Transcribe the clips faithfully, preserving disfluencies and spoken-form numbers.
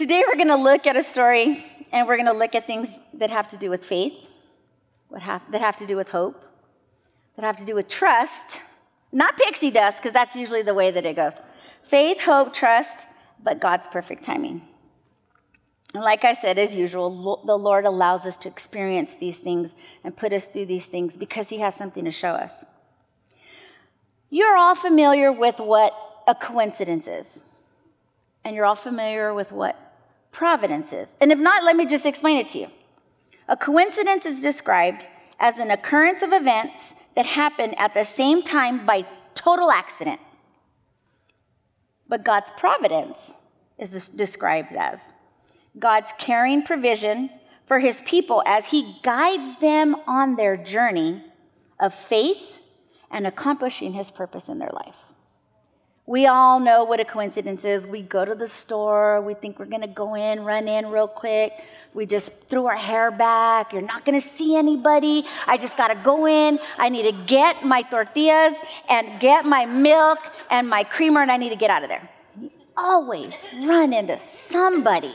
Today we're going to look at a story, and we're going to look at things that have to do with faith, what have, that have to do with hope, that have to do with trust, not pixie dust, because that's usually the way that it goes. Faith, hope, trust, but God's perfect timing. And like I said, as usual, the Lord allows us to experience these things and put us through these things because he has something to show us. You're all familiar with what a coincidence is. And you're all familiar with what providence is. And if not, let me just explain it to you. A coincidence is described as an occurrence of events that happen at the same time by total accident. But God's providence is described as God's caring provision for his people as he guides them on their journey of faith and accomplishing his purpose in their life. We all know what a coincidence is. We go to the store. We think we're going to go in, run in real quick. We just throw our hair back. You're not going to see anybody. I just got to go in. I need to get my tortillas and get my milk and my creamer, and I need to get out of there. You always run into somebody.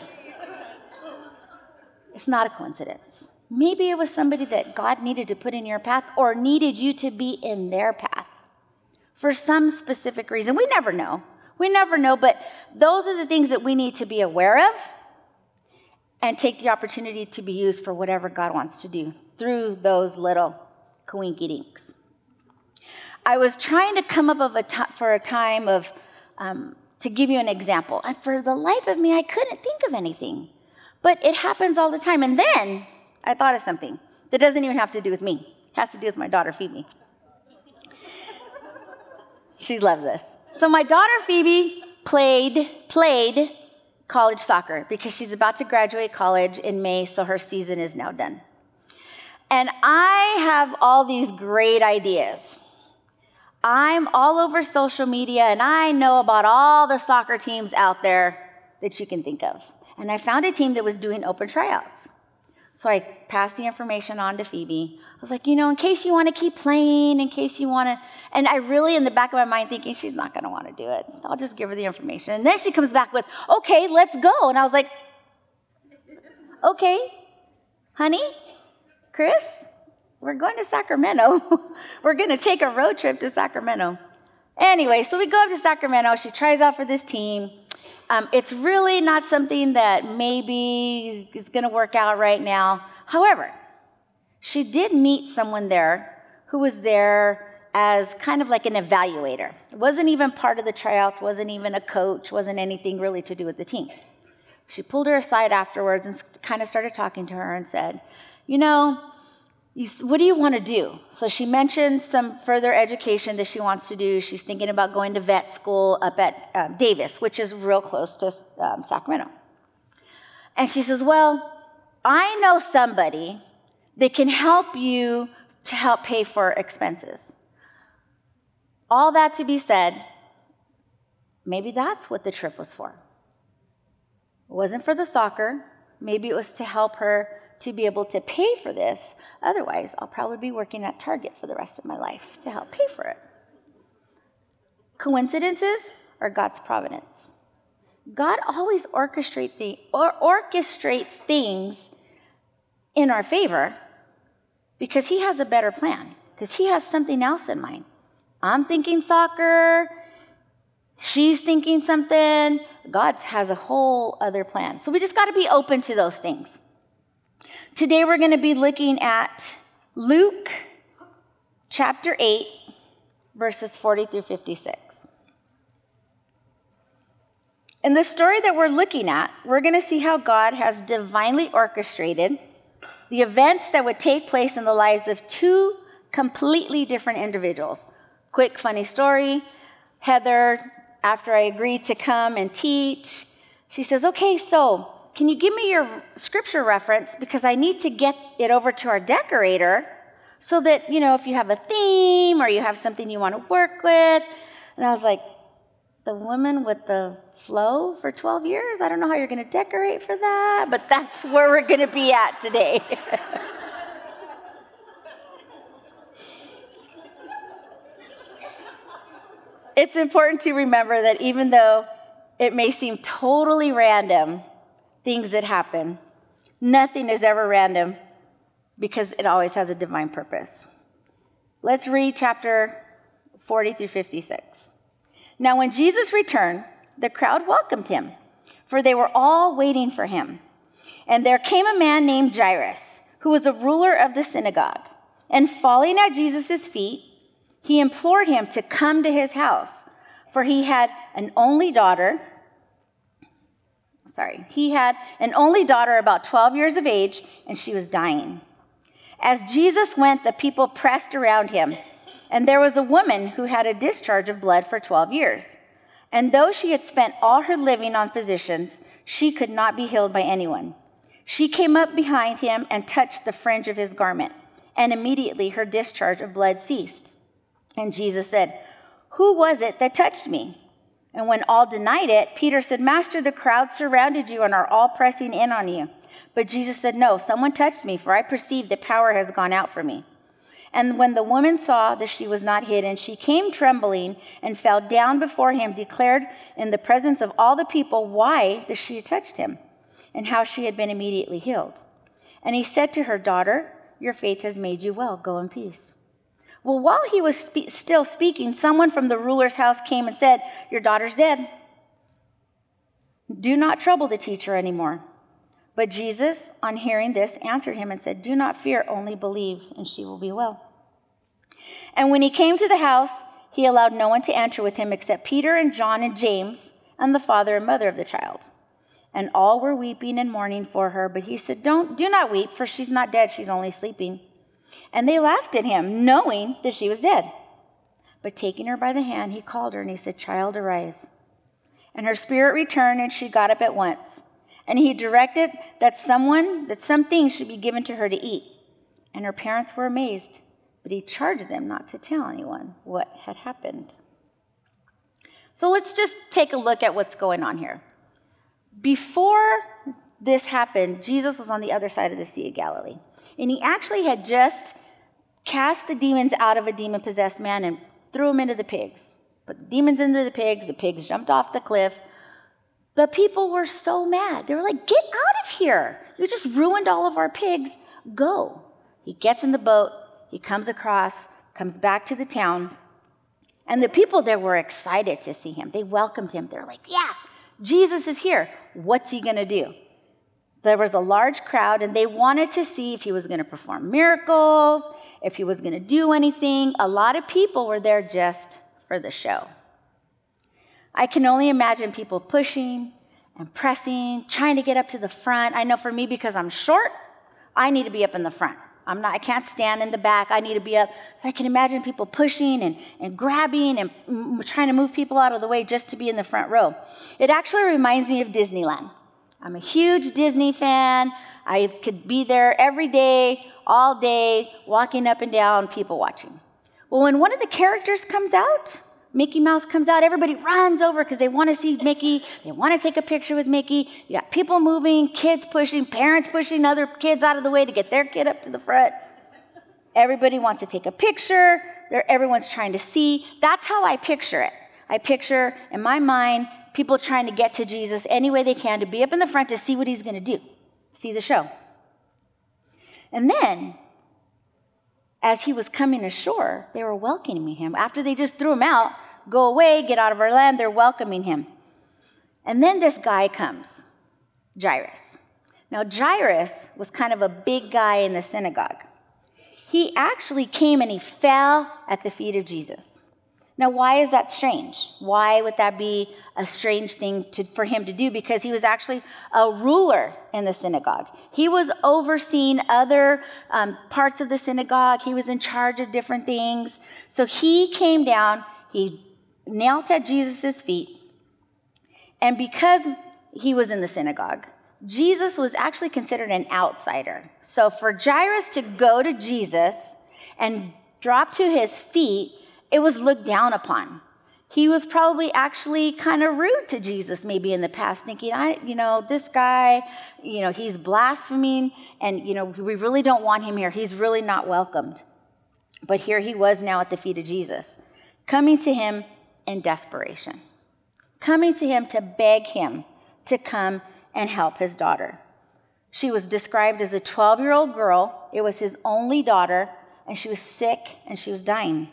It's not a coincidence. Maybe it was somebody that God needed to put in your path or needed you to be in their path for some specific reason. We never know. We never know, but those are the things that we need to be aware of and take the opportunity to be used for whatever God wants to do through those little coinky-dinks. I was trying to come up of a t- for a time of, um, to give you an example. And for the life of me, I couldn't think of anything. But it happens all the time. And then I thought of something that doesn't even have to do with me. It has to do with my daughter, Phoebe. She's loved this. So my daughter, Phoebe, played, played college soccer because she's about to graduate college in May, so her season is now done. And I have all these great ideas. I'm all over social media, and I know about all the soccer teams out there that you can think of. And I found a team that was doing open tryouts. So I passed the information on to Phoebe. I was like, you know, in case you want to keep playing, in case you want to, and I really, in the back of my mind, thinking she's not going to want to do it. I'll just give her the information. And then she comes back with, okay, let's go. And I was like, okay, honey, Chris, we're going to Sacramento. We're going to take a road trip to Sacramento. Anyway, so we go up to Sacramento. She tries out for this team. Um, it's really not something that maybe is going to work out right now. However, she did meet someone there who was there as kind of like an evaluator. It wasn't even part of the tryouts, wasn't even a coach, wasn't anything really to do with the team. She pulled her aside afterwards and kind of started talking to her and said, you know, You, what do you want to do? So she mentioned some further education that she wants to do. She's thinking about going to vet school up at um, Davis, which is real close to um, Sacramento. And she says, well, I know somebody that can help you to help pay for expenses. All that to be said, maybe that's what the trip was for. It wasn't for the soccer. Maybe it was to help her to be able to pay for this. Otherwise, I'll probably be working at Target for the rest of my life to help pay for it. Coincidences are God's providence. God always orchestrate the, or orchestrates things in our favor because he has a better plan, because he has something else in mind. I'm thinking soccer. She's thinking something. God has a whole other plan. So we just got to be open to those things. Today we're going to be looking at Luke chapter eight, verses forty through fifty-six. In the story that we're looking at, we're going to see how God has divinely orchestrated the events that would take place in the lives of two completely different individuals. Quick, funny story. Heather, after I agreed to come and teach, she says, okay, so can you give me your scripture reference because I need to get it over to our decorator so that, you know, if you have a theme or you have something you want to work with. And I was like, the woman with the flow for twelve years? I don't know how you're going to decorate for that, but that's where we're going to be at today. It's important to remember that even though it may seem totally random, things that happen. Nothing is ever random because it always has a divine purpose. Let's read chapter forty through fifty-six. Now, when Jesus returned, the crowd welcomed him, for they were all waiting for him. And there came a man named Jairus, who was a ruler of the synagogue. And falling at Jesus' feet, he implored him to come to his house, for he had an only daughter. Sorry, he had an only daughter about twelve years of age, and she was dying. As Jesus went, the people pressed around him, and there was a woman who had a discharge of blood for twelve years. And though she had spent all her living on physicians, she could not be healed by anyone. She came up behind him and touched the fringe of his garment, and immediately her discharge of blood ceased. And Jesus said, "Who was it that touched me?" And when all denied it, Peter said, "Master, the crowd surrounded you and are all pressing in on you." But Jesus said, "No, someone touched me, for I perceive that power has gone out from me." And when the woman saw that she was not hidden, she came trembling and fell down before him, declared in the presence of all the people why that she had touched him, and how she had been immediately healed. And he said to her, "Daughter, your faith has made you well. Go in peace." Well, while he was spe- still speaking, someone from the ruler's house came and said, "Your daughter's dead. Do not trouble the teacher anymore." But Jesus, on hearing this, answered him and said, "Do not fear, only believe, and she will be well." And when he came to the house, he allowed no one to enter with him except Peter and John and James and the father and mother of the child. And all were weeping and mourning for her. But he said, Don't, do not weep, for she's not dead, she's only sleeping. And they laughed at him, knowing that she was dead. But taking her by the hand, he called her, and he said, "Child, arise." And her spirit returned, and she got up at once. And he directed that someone, that something should be given to her to eat. And her parents were amazed, but he charged them not to tell anyone what had happened. So let's just take a look at what's going on here. Before this happened, Jesus was on the other side of the Sea of Galilee. And he actually had just cast the demons out of a demon-possessed man and threw him into the pigs. Put the demons into the pigs. The pigs jumped off the cliff. The people were so mad. They were like, "Get out of here. You just ruined all of our pigs. Go." He gets in the boat. He comes across, comes back to the town. And the people there were excited to see him. They welcomed him. They're like, "Yeah, Jesus is here. What's he going to do?" There was a large crowd, and they wanted to see if he was going to perform miracles, if he was going to do anything. A lot of people were there just for the show. I can only imagine people pushing and pressing, trying to get up to the front. I know for me, because I'm short, I need to be up in the front. I'm not, I can't stand in the back. I need to be up. So I can imagine people pushing and, and grabbing and m- trying to move people out of the way just to be in the front row. It actually reminds me of Disneyland. I'm a huge Disney fan. I could be there every day, all day, walking up and down, people watching. Well, when one of the characters comes out, Mickey Mouse comes out, everybody runs over because they want to see Mickey. They want to take a picture with Mickey. You got people moving, kids pushing, parents pushing other kids out of the way to get their kid up to the front. Everybody wants to take a picture. They're, everyone's trying to see. That's how I picture it. I picture, in my mind, people trying to get to Jesus any way they can, to be up in the front to see what he's going to do, see the show. And then, as he was coming ashore, they were welcoming him. After they just threw him out, "Go away, get out of our land," they're welcoming him. And then this guy comes, Jairus. Now, Jairus was kind of a big guy in the synagogue. He actually came and he fell at the feet of Jesus. Now, why is that strange? Why would that be a strange thing to, for him to do? Because he was actually a ruler in the synagogue. He was overseeing other um, parts of the synagogue. He was in charge of different things. So he came down, he knelt at Jesus' feet, and because he was in the synagogue, Jesus was actually considered an outsider. So for Jairus to go to Jesus and drop to his feet, it was looked down upon. He was probably actually kind of rude to Jesus maybe in the past, thinking, I, you know, this guy, you know, he's blaspheming, and, you know, we really don't want him here. He's really not welcomed. But here he was now at the feet of Jesus, coming to him in desperation, coming to him to beg him to come and help his daughter. She was described as a twelve-year-old girl. It was his only daughter, and she was sick and she was dying.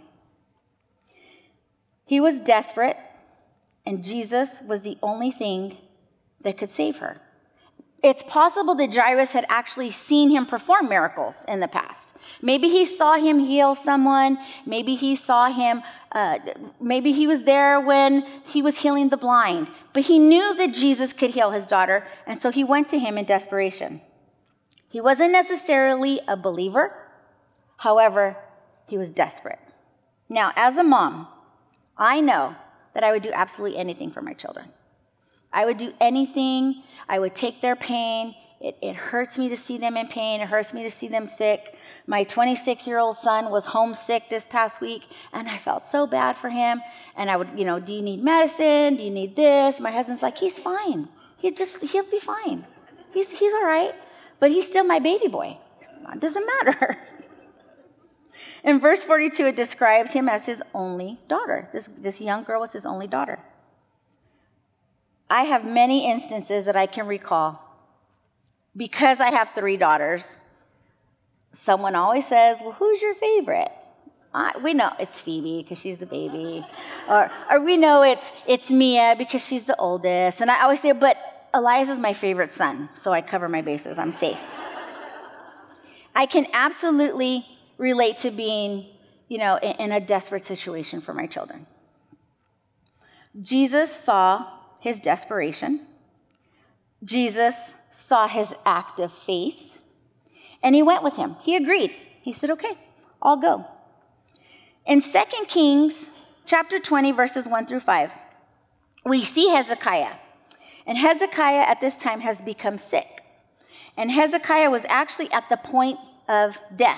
He was desperate, and Jesus was the only thing that could save her. It's possible that Jairus had actually seen him perform miracles in the past. Maybe he saw him heal someone. Maybe he saw him, uh, maybe he was there when he was healing the blind. But he knew that Jesus could heal his daughter, and so he went to him in desperation. He wasn't necessarily a believer. However, he was desperate. Now, as a mom, I know that I would do absolutely anything for my children. I would do anything. I would take their pain. It, it hurts me to see them in pain. It hurts me to see them sick. My twenty-six-year-old son was homesick this past week, and I felt so bad for him. And I would, you know, do you need medicine? Do you need this? My husband's like, he's fine. He just, he'll be fine. He's, he's all right. But he's still my baby boy. It doesn't matter. In verse forty-two, it describes him as his only daughter. This, this young girl was his only daughter. I have many instances that I can recall. Because I have three daughters, someone always says, well, who's your favorite? I, we know it's Phoebe because she's the baby. Or, or we know it's, it's Mia because she's the oldest. And I always say, but Eliza's my favorite son, so I cover my bases. I'm safe. I can absolutely relate to being, you know, in, in a desperate situation for my children. Jesus saw his desperation. Jesus saw his act of faith, and he went with him. He agreed. He said, okay, I'll go. In Second Kings chapter twenty, verses one through five, we see Hezekiah. And Hezekiah at this time has become sick. And Hezekiah was actually at the point of death.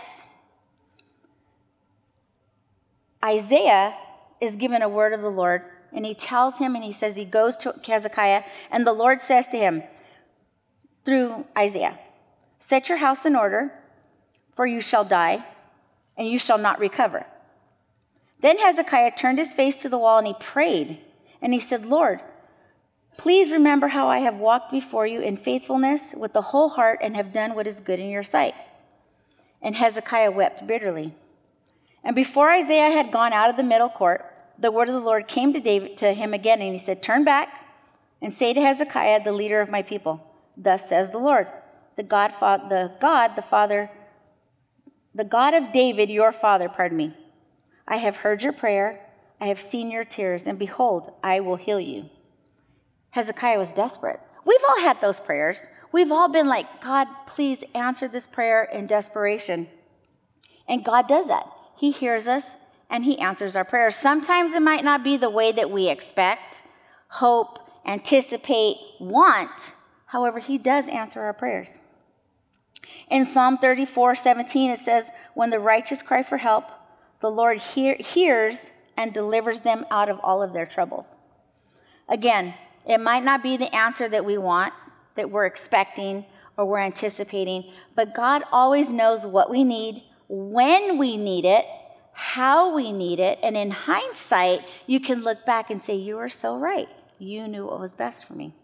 Isaiah is given a word of the Lord, and he tells him, and he says, he goes to Hezekiah, and the Lord says to him through Isaiah, set your house in order, for you shall die, and you shall not recover. Then Hezekiah turned his face to the wall, and he prayed, and he said, Lord, please remember how I have walked before you in faithfulness with the whole heart and have done what is good in your sight. And Hezekiah wept bitterly. And before Isaiah had gone out of the middle court, the word of the Lord came to David, to him again, and he said, turn back and say to Hezekiah, the leader of my people, thus says the Lord, the God, the God, the Father, the God of David, your father, pardon me. I have heard your prayer. I have seen your tears, and behold, I will heal you. Hezekiah was desperate. We've all had those prayers. We've all been like, God, please answer this prayer in desperation. And God does that. He hears us, and he answers our prayers. Sometimes it might not be the way that we expect, hope, anticipate, want. However, he does answer our prayers. In Psalm thirty-four seventeen, it says, when the righteous cry for help, the Lord hear, hears and delivers them out of all of their troubles. Again, it might not be the answer that we want, that we're expecting, or we're anticipating, but God always knows what we need, when we need it, how we need it, and in hindsight, you can look back and say, you were so right. You knew what was best for me.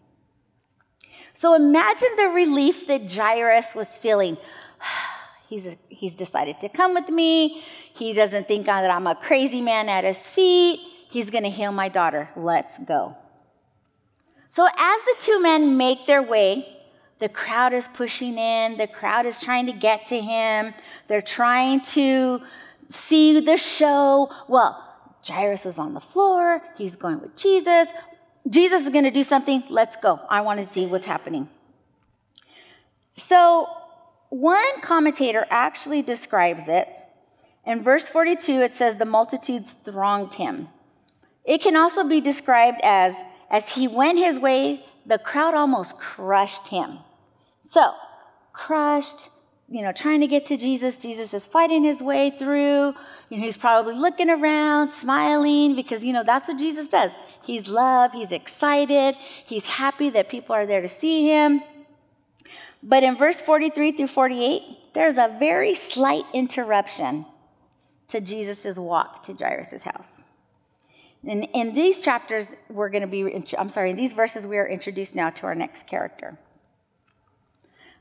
So imagine the relief that Jairus was feeling. He's, he's decided to come with me. He doesn't think that I'm a crazy man at his feet. He's going to heal my daughter. Let's go. So as the two men make their way, the crowd is pushing in. The crowd is trying to get to him. They're trying to see the show. Well, Jairus was on the floor. He's going with Jesus. Jesus is going to do something. Let's go. I want to see what's happening. So one commentator actually describes it. In verse forty-two, it says the multitudes thronged him. It can also be described as, as he went his way, the crowd almost crushed him. So, crushed, you know, trying to get to Jesus. Jesus is fighting his way through. You know, he's probably looking around, smiling, because, you know, that's what Jesus does. He's loved. He's excited. He's happy that people are there to see him. But in verse forty-three through forty-eight, there's a very slight interruption to Jesus' walk to Jairus' house. And in these chapters, we're going to be, I'm sorry, in these verses, we are introduced now to our next character.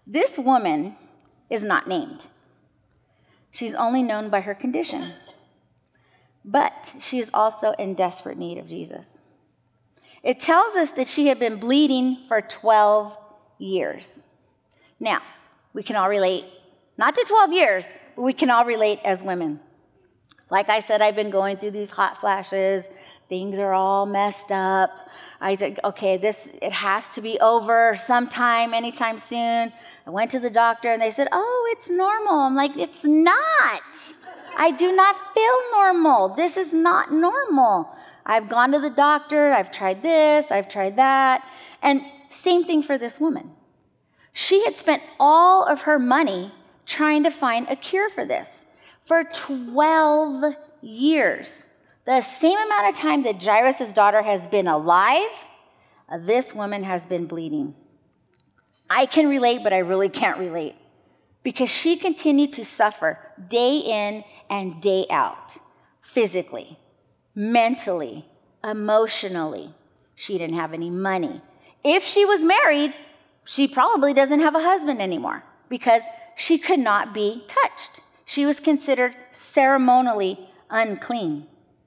This woman is not named. She's only known by her condition. But she is also in desperate need of Jesus. It tells us that she had been bleeding for twelve years. Now, we can all relate, not to twelve years, but we can all relate as women. Like I said, I've been going through these hot flashes. Things are all messed up. I think, okay, this, it has to be over sometime, anytime soon. I went to the doctor and they said, oh, it's normal. I'm like, it's not. I do not feel normal. This is not normal. I've gone to the doctor. I've tried this. I've tried that. And same thing for this woman. She had spent all of her money trying to find a cure for this for twelve years. The same amount of time that Jairus' daughter has been alive, this woman has been bleeding. I can relate, but I really can't relate because she continued to suffer day in and day out, physically, mentally, emotionally. She didn't have any money. If she was married, she probably doesn't have a husband anymore because she could not be touched. She was considered ceremonially unclean.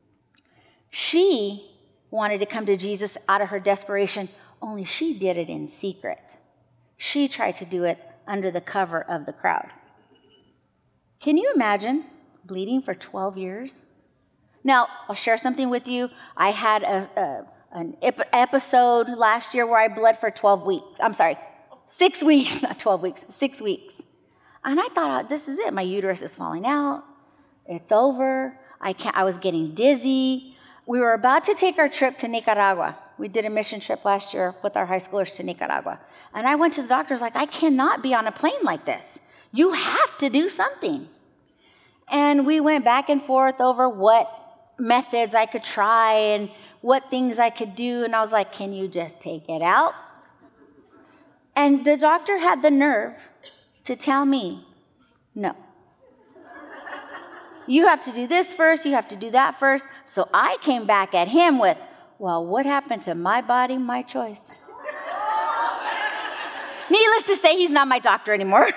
She wanted to come to Jesus out of her desperation, only she did it in secret. She tried to do it under the cover of the crowd. Can you imagine bleeding for twelve years? Now, I'll share something with you. I had a, a, an ep- episode last year where I bled for twelve weeks. I'm sorry, six weeks, not twelve weeks, six weeks. And I thought, oh, this is it. My uterus is falling out. It's over. I can't, I was getting dizzy. We were about to take our trip to Nicaragua. We did a mission trip last year with our high schoolers to Nicaragua. And I went to the doctor, I was like, I cannot be on a plane like this. You have to do something. And we went back and forth over what methods I could try and what things I could do. And I was like, can you just take it out? And the doctor had the nerve to tell me, no. You have to do this first, you have to do that first. So I came back at him with, well, what happened to my body, my choice? Needless to say, he's not my doctor anymore.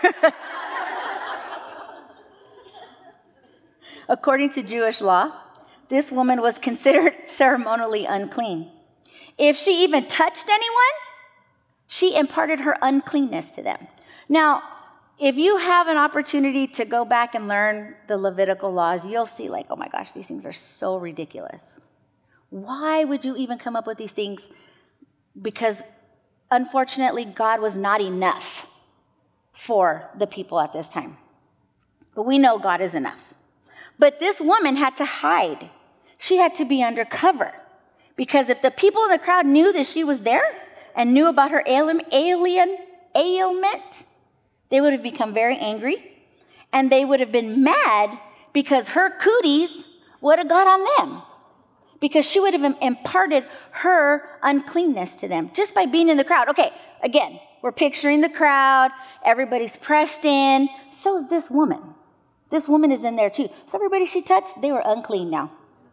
According to Jewish law, this woman was considered ceremonially unclean. If she even touched anyone, she imparted her uncleanness to them. Now, if you have an opportunity to go back and learn the Levitical laws, you'll see like, oh my gosh, these things are so ridiculous. Why would you even come up with these things? Because unfortunately, God was not enough for the people at this time. But we know God is enough. But this woman had to hide. She had to be undercover. Because if the people in the crowd knew that she was there and knew about her alien, alien ailment, they would have become very angry, and they would have been mad because her cooties would have got on them, because she would have imparted her uncleanness to them just by being in the crowd. Okay, again, we're picturing the crowd. Everybody's pressed in. So is this woman. This woman is in there too. So everybody she touched, they were unclean now.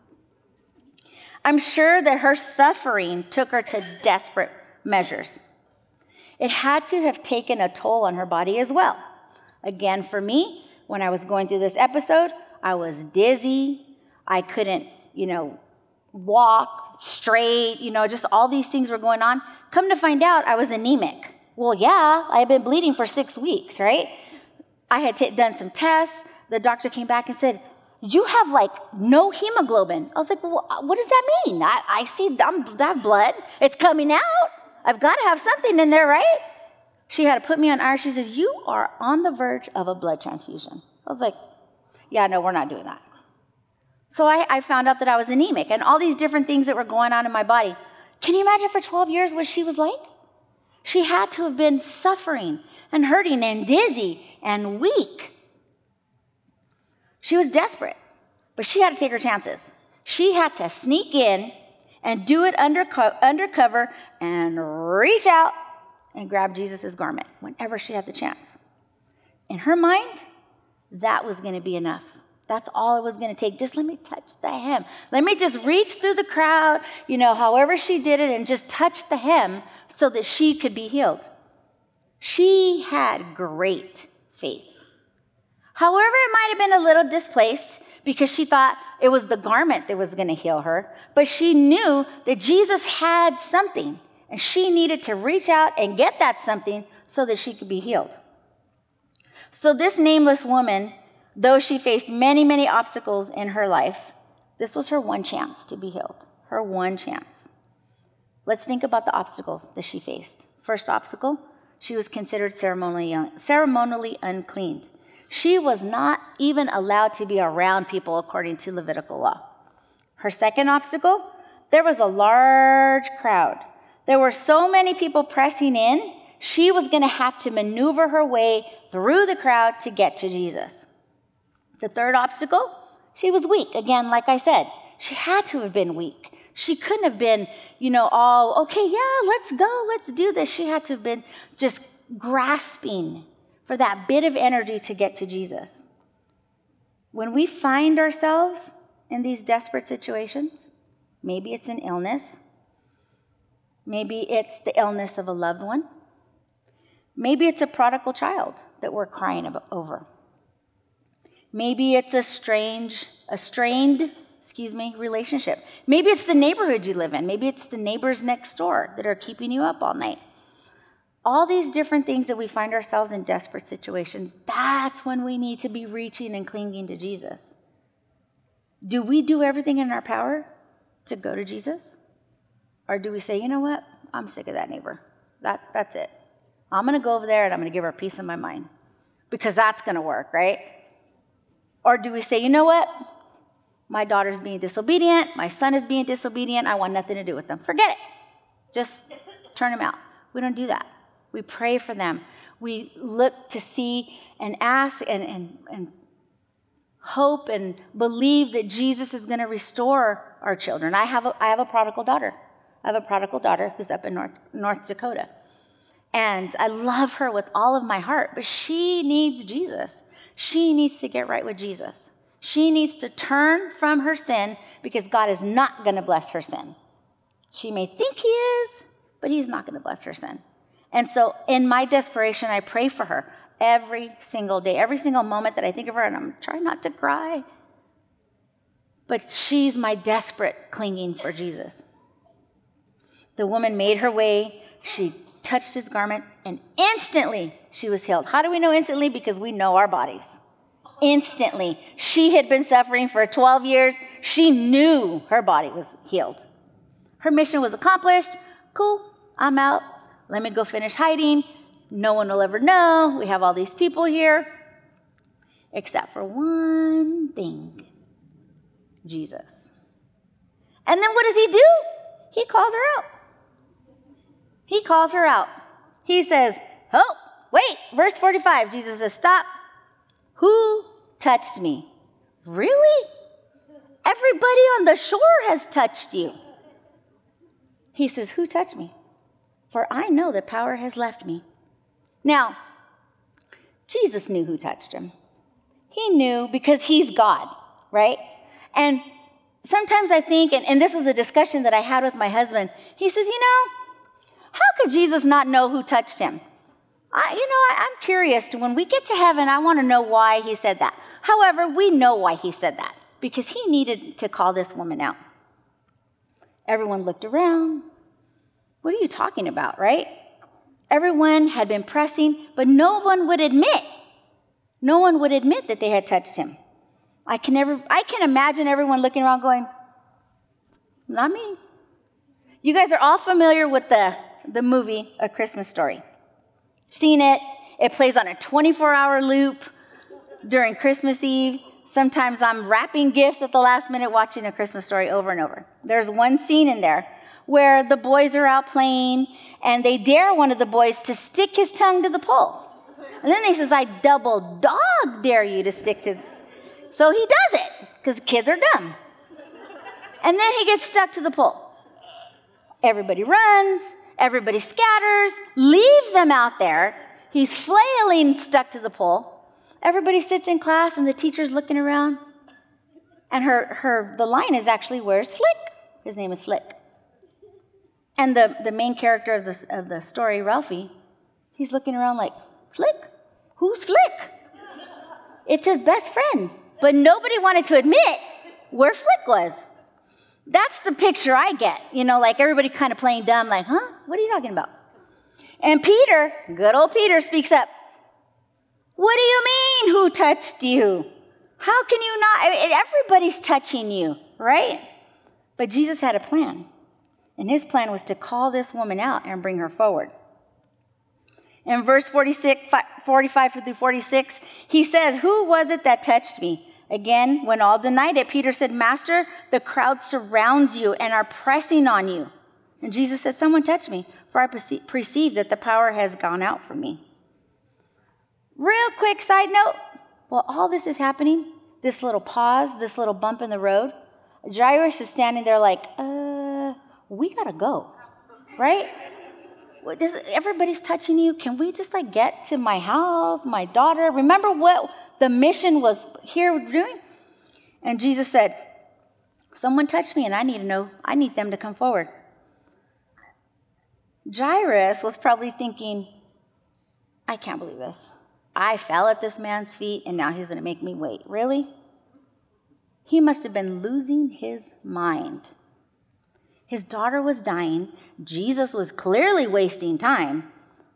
I'm sure that her suffering took her to desperate measures. It had to have taken a toll on her body as well. Again, for me, when I was going through this episode, I was dizzy. I couldn't, you know, walk straight. You know, just all these things were going on. Come to find out, I was anemic. Well, yeah, I had been bleeding for six weeks, right? I had t- done some tests. The doctor came back and said, you have like no hemoglobin. I was like, well, what does that mean? I, I see I'm, that blood. It's coming out. I've got to have something in there, right? She had to put me on iron. She says, you are on the verge of a blood transfusion. I was like, yeah, no, we're not doing that. So I, I found out that I was anemic and all these different things that were going on in my body. Can you imagine for twelve years what she was like? She had to have been suffering and hurting and dizzy and weak. She was desperate, but she had to take her chances. She had to sneak in and do it underco- undercover and reach out and grab Jesus' garment whenever she had the chance. In her mind, that was going to be enough. That's all it was going to take. Just let me touch the hem. Let me just reach through the crowd, you know, however she did it, and just touch the hem so that she could be healed. She had great faith. However, it might have been a little displaced because she thought it was the garment that was going to heal her, but she knew that Jesus had something, and she needed to reach out and get that something so that she could be healed. So this nameless woman, though she faced many, many obstacles in her life, this was her one chance to be healed, her one chance. Let's think about the obstacles that she faced. First obstacle, she was considered ceremonially, ceremonially unclean. She was not even allowed to be around people according to Levitical law. Her second obstacle, there was a large crowd. There were so many people pressing in, she was going to have to maneuver her way through the crowd to get to Jesus. The third obstacle, she was weak. Again, like I said, she had to have been weak. She couldn't have been, you know, all, okay, yeah, let's go, let's do this. She had to have been just grasping for that bit of energy to get to Jesus. When we find ourselves in these desperate situations, maybe it's an illness, maybe it's the illness of a loved one, maybe it's a prodigal child that we're crying about, over. Maybe it's a strange, a strained, excuse me, relationship. Maybe it's the neighborhood you live in. Maybe it's the neighbors next door that are keeping you up all night. All these different things that we find ourselves in desperate situations, that's when we need to be reaching and clinging to Jesus. Do we do everything in our power to go to Jesus? Or do we say, you know what? I'm sick of that neighbor. That, that's it. I'm going to go over there and I'm going to give her a piece of my mind because that's going to work, right? Or do we say, you know what? My daughter's being disobedient. My son is being disobedient. I want nothing to do with them. Forget it. Just turn them out. We don't do that. We pray for them. We look to see and ask and, and, and hope and believe that Jesus is going to restore our children. I have a, I have a prodigal daughter. I have a prodigal daughter who's up in North, North Dakota. And I love her with all of my heart, but she needs Jesus. She needs to get right with Jesus. She needs to turn from her sin because God is not going to bless her sin. She may think he is, but he's not going to bless her sin. And so in my desperation, I pray for her every single day, every single moment that I think of her, and I'm trying not to cry. But she's my desperate clinging for Jesus. The woman made her way. She touched his garment, and instantly she was healed. How do we know instantly? Because we know our bodies. Instantly. She had been suffering for twelve years. She knew her body was healed. Her mission was accomplished. Cool, I'm out. Let me go finish hiding. No one will ever know. We have all these people here. Except for one thing. Jesus. And then what does he do? He calls her out. He calls her out. He says, oh, wait, verse forty-five. Jesus says, stop. Who touched me? Really? Everybody on the shore has touched you. He says, who touched me? For I know that power has left me. Now, Jesus knew who touched him. He knew because he's God, right? And sometimes I think, and, and this was a discussion that I had with my husband, he says, you know, how could Jesus not know who touched him? I, you know, I, I'm curious. When we get to heaven, I want to know why he said that. However, we know why he said that, because he needed to call this woman out. Everyone looked around. What are you talking about, right? Everyone had been pressing, but no one would admit. No one would admit that they had touched him. I can never, I can imagine everyone looking around going, not me. You guys are all familiar with the, the movie A Christmas Story. Seen it. It plays on a twenty-four hour loop during Christmas Eve. Sometimes I'm wrapping gifts at the last minute watching A Christmas Story over and over. There's one scene in there where the boys are out playing and they dare one of the boys to stick his tongue to the pole. And then he says, I double dog dare you to stick to. So he does it because kids are dumb. And then he gets stuck to the pole. Everybody runs. Everybody scatters, leaves them out there. He's flailing stuck to the pole. Everybody sits in class and the teacher's looking around. And her, her the line is actually, where's Flick? His name is Flick. And the, the main character of the, of the story, Ralphie, He's looking around like, Flick? Who's Flick? It's his best friend. But nobody wanted to admit where Flick was. That's the picture I get. You know, like everybody kind of playing dumb, like, huh? What are you talking about? And Peter, good old Peter, speaks up. What do you mean, who touched you? How can you not? I mean, everybody's touching you, right? But Jesus had a plan. And his plan was to call this woman out and bring her forward. In verse forty-six, forty-five through forty-six, he says, who was it that touched me? Again, when all denied it, Peter said, Master, the crowd surrounds you and are pressing on you. And Jesus said, someone touched me, for I perceive, perceive that the power has gone out from me. Real quick side note, while all this is happening, this little pause, this little bump in the road, Jairus is standing there like, uh, we gotta go, right? What, does, everybody's touching you. Can we just like get to my house, my daughter? Remember what the mission was here doing? And Jesus said, someone touched me and I need to know, I need them to come forward. Jairus was probably thinking, I can't believe this. I fell at this man's feet and now he's going to make me wait. Really? He must have been losing his mind. His daughter was dying. Jesus was clearly wasting time.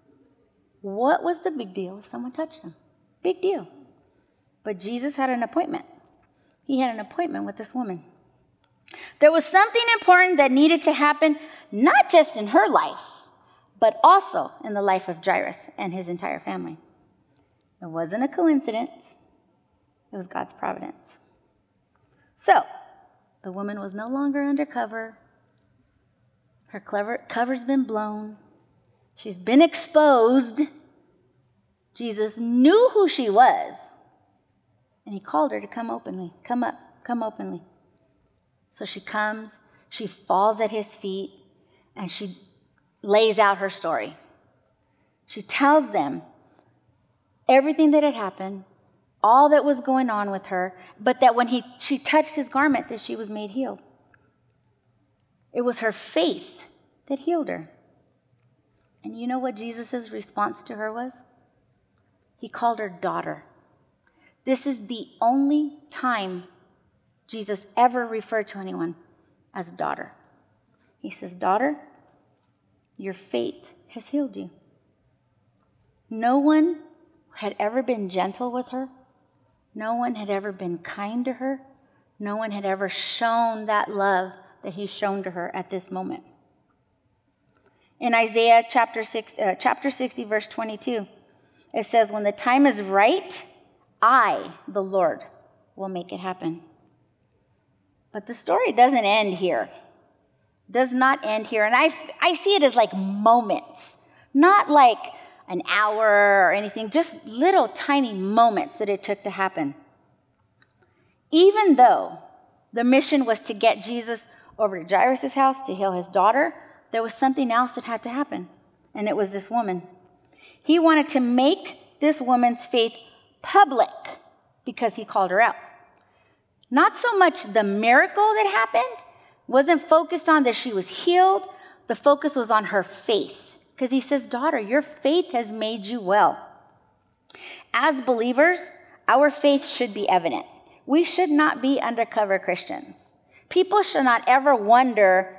What was the big deal if someone touched him? Big deal. But Jesus had an appointment. He had an appointment with this woman. There was something important that needed to happen, not just in her life, but also in the life of Jairus and his entire family. It wasn't a coincidence. It was God's providence. So, the woman was no longer undercover. Her clever, cover's been blown. She's been exposed. Jesus knew who she was. And he called her to come openly. Come up, come openly. So she comes, she falls at his feet, and she lays out her story. She tells them everything that had happened, all that was going on with her, but that when he, she touched his garment, that she was made healed. It was her faith that healed her. And you know what Jesus' response to her was? He called her daughter. This is the only time Jesus ever referred to anyone as daughter. He says, daughter, your faith has healed you. No one had ever been gentle with her. No one had ever been kind to her. No one had ever shown that love that he's shown to her at this moment. In Isaiah chapter six, uh, chapter sixty, verse twenty-two, it says, when the time is right, I, the Lord, will make it happen. But the story doesn't end here. Does not end here. And I, I see it as like moments, not like an hour or anything, just little tiny moments that it took to happen. Even though the mission was to get Jesus over to Jairus' house to heal his daughter, there was something else that had to happen, and it was this woman. He wanted to make this woman's faith public because he called her out. Not so much the miracle that happened wasn't focused on that she was healed. The focus was on her faith because he says, daughter, your faith has made you well. As believers, our faith should be evident. We should not be undercover Christians. People should not ever wonder,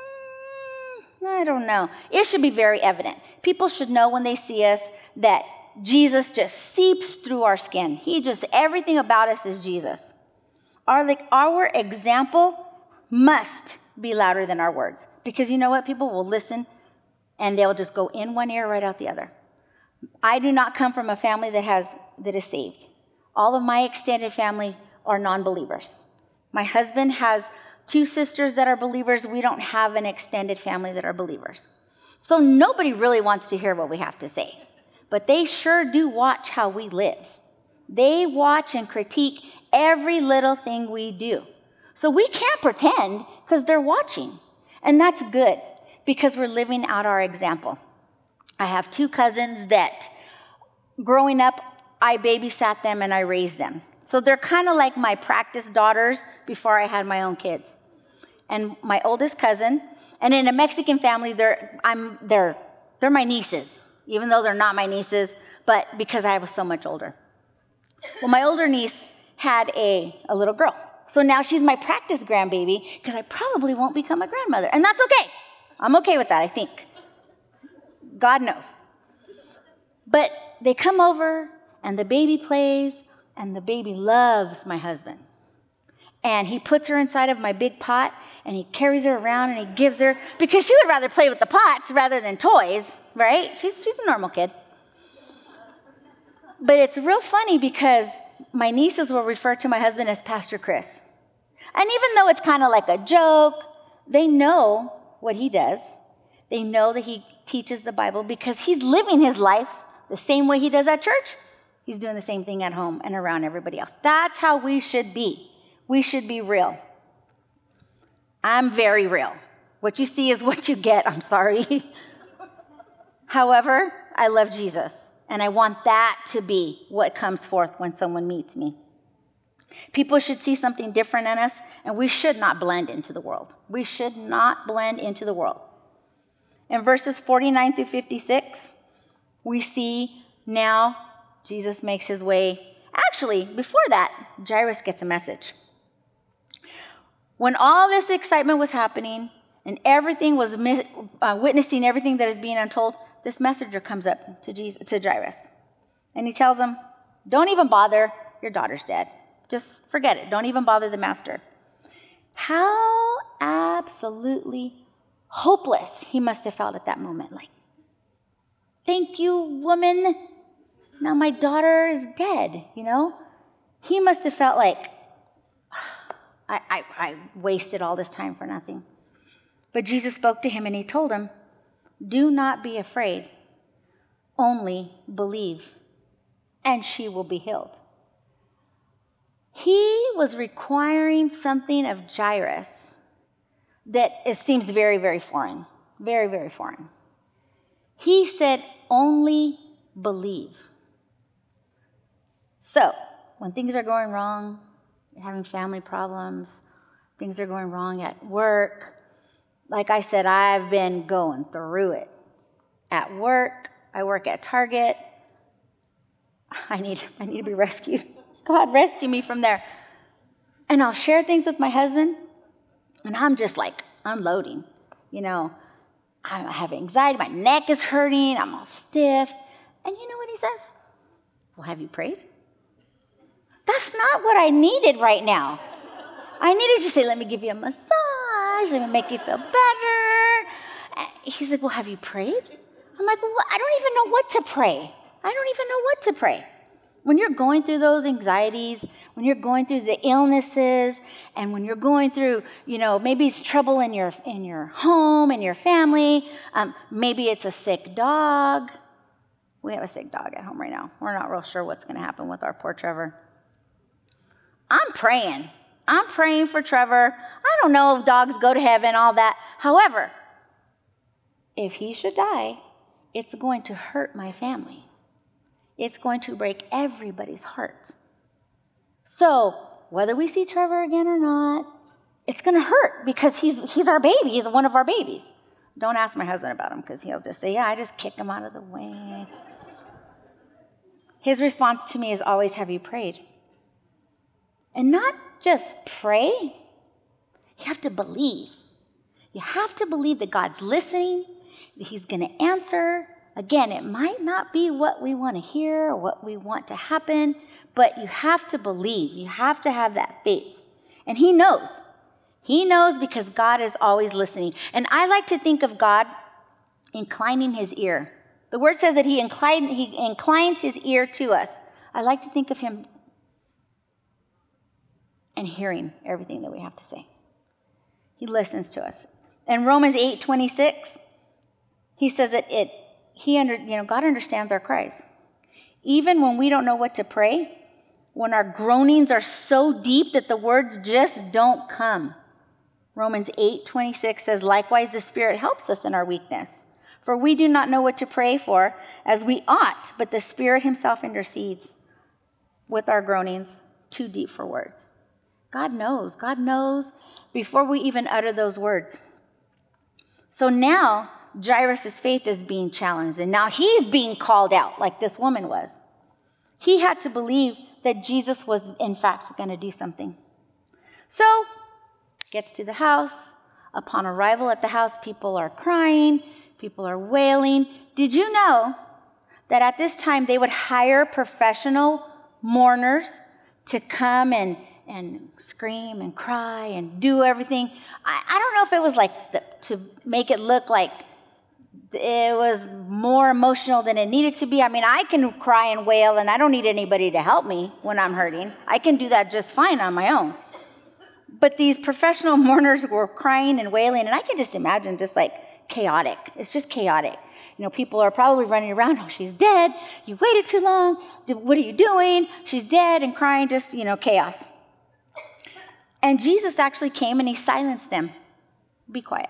mm, I don't know. It should be very evident. People should know when they see us that Jesus just seeps through our skin. He just, everything about us is Jesus. Our, like, our example must be louder than our words. Because you know what? People will listen and they'll just go in one ear, right out the other. I do not come from a family that has that is saved. All of my extended family are non-believers. My husband has two sisters that are believers. We don't have an extended family that are believers. So nobody really wants to hear what we have to say. But they sure do watch how we live. They watch and critique every little thing we do. So we can't pretend because they're watching. And that's good because we're living out our example. I have two cousins that growing up, I babysat them and I raised them. So they're kind of like my practice daughters before I had my own kids. And my oldest cousin, and in a Mexican family, they're I'm they're they're my nieces. even though they're not my nieces, but because I was so much older. Well, my older niece had a, a little girl. So now she's my practice grandbaby because I probably won't become a grandmother. And that's okay. I'm okay with that, I think. God knows. But they come over and the baby plays and the baby loves my husband. And he puts her inside of my big pot and he carries her around and he gives her, because she would rather play with the pots rather than toys, right? She's, she's a normal kid. But it's real funny because my nieces will refer to my husband as Pastor Chris. And even though it's kind of like a joke, they know what he does. They know that he teaches the Bible because he's living his life the same way he does at church. He's doing the same thing at home and around everybody else. That's how we should be. We should be real. I'm very real. What you see is what you get. I'm sorry. However, I love Jesus, and I want that to be what comes forth when someone meets me. People should see something different in us, and we should not blend into the world. We should not blend into the world. In verses forty-nine through fifty-six, we see now Jesus makes his way. Actually, before that, Jairus gets a message. When all this excitement was happening and everything was uh, witnessing everything that is being untold, this messenger comes up to Jesus, to Jairus. And he tells him, don't even bother, your daughter's dead. Just forget it. Don't even bother the master. How absolutely hopeless he must have felt at that moment. Like, thank you, woman. Now my daughter is dead, you know? He must have felt like, I, I, I wasted all this time for nothing. But Jesus spoke to him and he told him, do not be afraid, only believe, and she will be healed. He was requiring something of Jairus that it seems very, very foreign, very, very foreign. He said, only believe. So, when things are going wrong, you're having family problems, things are going wrong at work, like I said, I've been going through it. At work, I work at Target. I need, I need to be rescued. God, rescue me from there. And I'll share things with my husband, and I'm just like unloading. You know, I have anxiety, my neck is hurting, I'm all stiff. And you know what he says? Well, have you prayed? That's not what I needed right now. I needed to say, let me give you a massage, let me make you feel better. He's like, well, have you prayed? I'm like, well, I don't even know what to pray. I don't even know what to pray. When you're going through those anxieties, when you're going through the illnesses, and when you're going through, you know, maybe it's trouble in your in your home, in your family, um, maybe it's a sick dog. We have a sick dog at home right now. We're not real sure what's going to happen with our poor Trevor. I'm praying. I'm praying for Trevor. I don't know if dogs go to heaven, all that. However, if he should die, it's going to hurt my family. It's going to break everybody's heart. So whether we see Trevor again or not, it's going to hurt because he's he's our baby. He's one of our babies. Don't ask my husband about him because he'll just say, yeah, I just kicked him out of the way. His response to me is always, have you prayed? And not just pray, you have to believe. You have to believe that God's listening, that he's going to answer. Again, it might not be what we want to hear or what we want to happen, but you have to believe. You have to have that faith. And he knows. He knows because God is always listening. And I like to think of God inclining his ear. The word says that he, incline, he inclines his ear to us. I like to think of him and hearing everything that we have to say. He listens to us. In Romans eight twenty-six, he says that it he under you know God understands our cries. Even when we don't know what to pray, when our groanings are so deep that the words just don't come. Romans eight twenty-six says, likewise the Spirit helps us in our weakness. For we do not know what to pray for as we ought, but the Spirit himself intercedes with our groanings too deep for words. God knows. God knows before we even utter those words. So now Jairus' faith is being challenged, and now he's being called out like this woman was. He had to believe that Jesus was, in fact, going to do something. So, gets to the house. Upon arrival at the house, people are crying, people are wailing. Did you know that at this time they would hire professional mourners to come and, and scream and cry and do everything? I, I don't know if it was like the, to make it look like it was more emotional than it needed to be. I mean, I can cry and wail, and I don't need anybody to help me when I'm hurting. I can do that just fine on my own. But these professional mourners were crying and wailing, and I can just imagine just like chaotic. It's just chaotic. You know, people are probably running around, oh, she's dead. You waited too long. What are you doing? She's dead, and crying, just, you know, chaos. And Jesus actually came and he silenced them. Be quiet.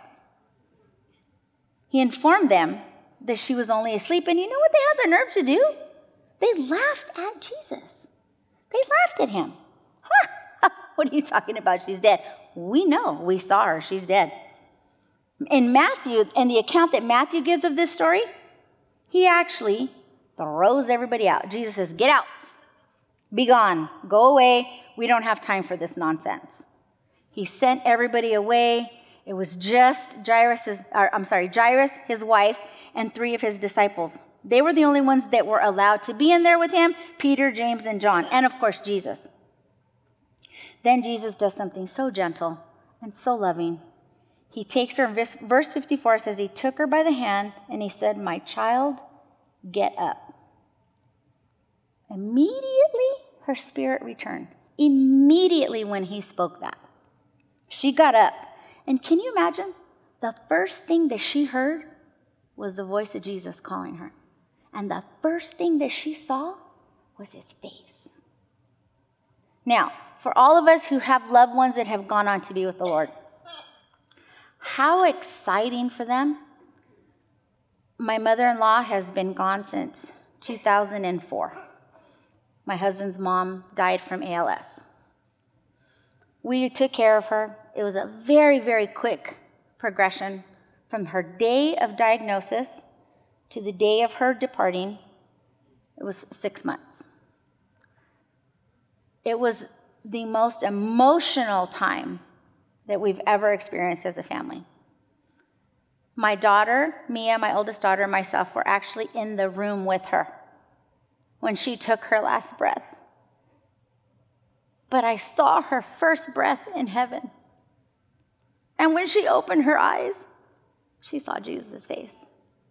He informed them that she was only asleep, and you know what they had the nerve to do? They laughed at Jesus. They laughed at him. Huh? What are you talking about? She's dead. We know. We saw her. She's dead. In Matthew, in the account that Matthew gives of this story, he actually throws everybody out. Jesus says, get out. Be gone. Go away. We don't have time for this nonsense. He sent everybody away. It was just Jairus, or, I'm sorry, Jairus, his wife, and three of his disciples. They were the only ones that were allowed to be in there with him, Peter, James, and John, and of course, Jesus. Then Jesus does something so gentle and so loving. He takes her, verse fifty-four says, he took her by the hand and he said, my child, get up. Immediately, her spirit returned. Immediately when he spoke that. She got up. And can you imagine? The first thing that she heard was the voice of Jesus calling her. And the first thing that she saw was his face. Now, for all of us who have loved ones that have gone on to be with the Lord, how exciting for them. My mother-in-law has been gone since two thousand four. My husband's mom died from A L S. We took care of her. It was a very, very quick progression from her day of diagnosis to the day of her departing. It was six months. It was the most emotional time that we've ever experienced as a family. My daughter, Mia, my oldest daughter, and myself were actually in the room with her when she took her last breath. But I saw her first breath in heaven. And when she opened her eyes, she saw Jesus' face.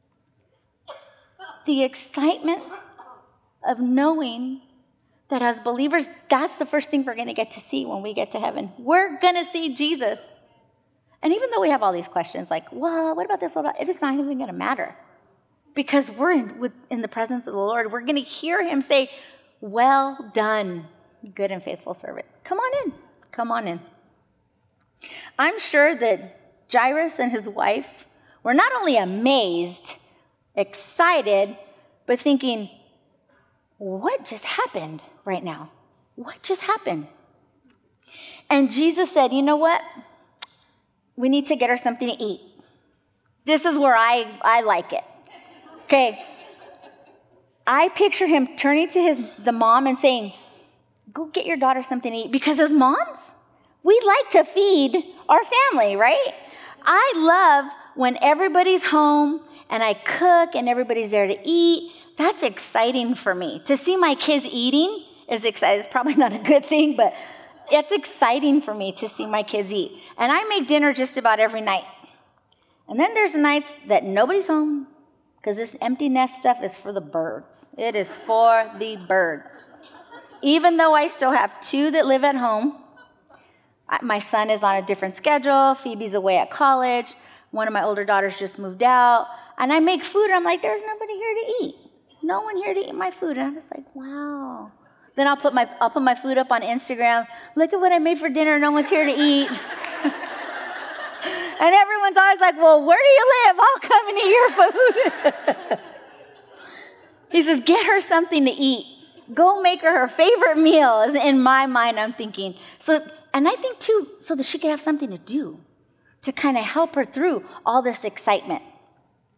The excitement of knowing that as believers, that's the first thing we're going to get to see when we get to heaven. We're going to see Jesus. And even though we have all these questions like, well, what about this? What about? It is not even going to matter. Because we're in, with, in the presence of the Lord. We're going to hear him say, well done, good and faithful servant. Come on in. Come on in. I'm sure that Jairus and his wife were not only amazed, excited, but thinking, what just happened right now? What just happened? And Jesus said, you know what? We need to get her something to eat. This is where I, I like it. Okay. I picture him turning to his the mom and saying, go get your daughter something to eat. Because as moms, we like to feed our family, right? I love when everybody's home and I cook and everybody's there to eat. That's exciting for me. To see my kids eating is exciting. It's probably not a good thing, but it's exciting for me to see my kids eat. And I make dinner just about every night. And then there's the nights that nobody's home because this empty nest stuff is for the birds. It is for the birds. Even though I still have two that live at home, my son is on a different schedule. Phoebe's away at college. One of my older daughters just moved out. And I make food, and I'm like, there's nobody here to eat. No one here to eat my food. And I'm just like, wow. Then I'll put my I'll put my food up on Instagram. Look at what I made for dinner. No one's here to eat. And everyone's always like, well, where do you live? I'll come and eat your food. He says, get her something to eat. Go make her her favorite meal. In my mind, I'm thinking. So, and I think, too, so that she could have something to do to kind of help her through all this excitement.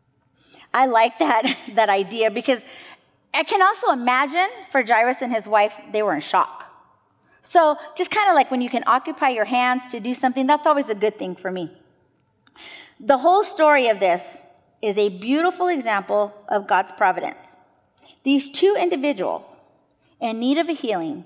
I like that, that idea because I can also imagine for Jairus and his wife, they were in shock. So just kind of like when you can occupy your hands to do something, that's always a good thing for me. The whole story of this is a beautiful example of God's providence. These two individuals in need of a healing,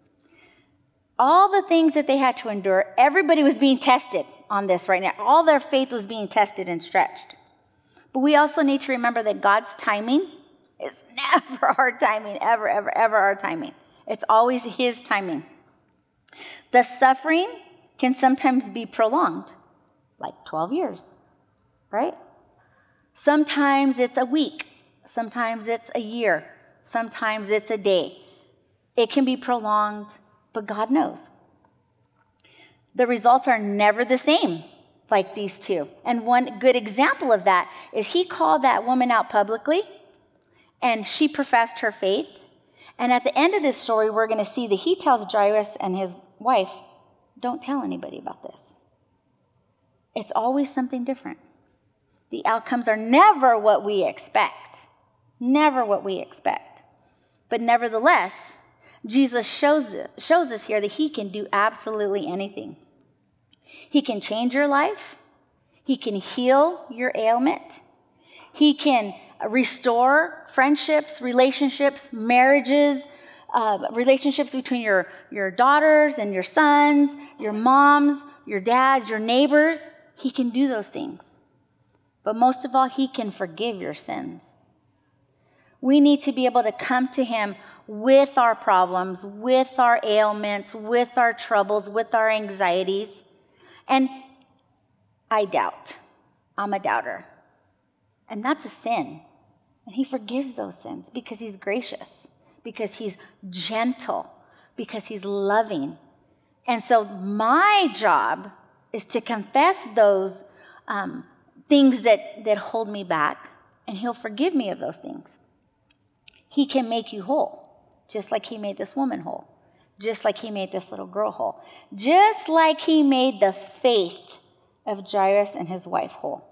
all the things that they had to endure, everybody was being tested on this right now. All their faith was being tested and stretched. But we also need to remember that God's timing is never our timing, ever, ever, ever our timing. It's always his timing. The suffering can sometimes be prolonged, like twelve years, right? Sometimes it's a week. Sometimes it's a year. Sometimes it's a day. It can be prolonged, but God knows. The results are never the same like these two. And one good example of that is he called that woman out publicly, and she professed her faith. And at the end of this story, we're going to see that he tells Jairus and his wife, don't tell anybody about this. It's always something different. The outcomes are never what we expect. Never what we expect. But nevertheless, Jesus shows, shows us here that he can do absolutely anything. He can change your life. He can heal your ailment. He can restore friendships, relationships, marriages, uh, relationships between your, your daughters and your sons, your moms, your dads, your neighbors. He can do those things. But most of all, he can forgive your sins. We need to be able to come to him with our problems, with our ailments, with our troubles, with our anxieties. And I doubt. I'm a doubter. And that's a sin. And he forgives those sins because he's gracious, because he's gentle, because he's loving. And so my job is to confess those um, things that, that hold me back, and he'll forgive me of those things. He can make you whole, just like he made this woman whole, just like he made this little girl whole, just like he made the faith of Jairus and his wife whole.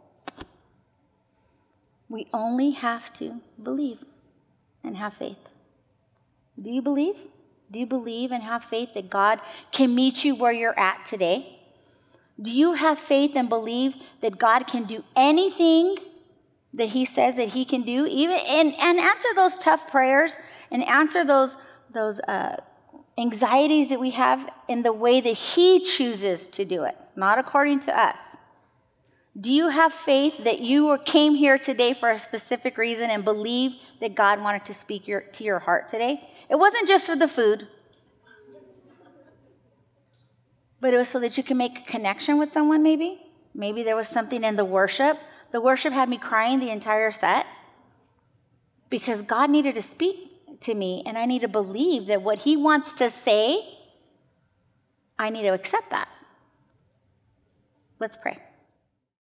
We only have to believe and have faith. Do you believe? Do you believe and have faith that God can meet you where you're at today? Do you have faith and believe that God can do anything that he says that he can do, even and, and answer those tough prayers and answer those, those uh, anxieties that we have in the way that he chooses to do it, not according to us? Do you have faith that you came here today for a specific reason and believe that God wanted to speak your, to your heart today? It wasn't just for the food, but it was so that you can make a connection with someone maybe. Maybe there was something in the worship. The worship had me crying the entire set because God needed to speak to me, and I need to believe that what he wants to say, I need to accept that. Let's pray.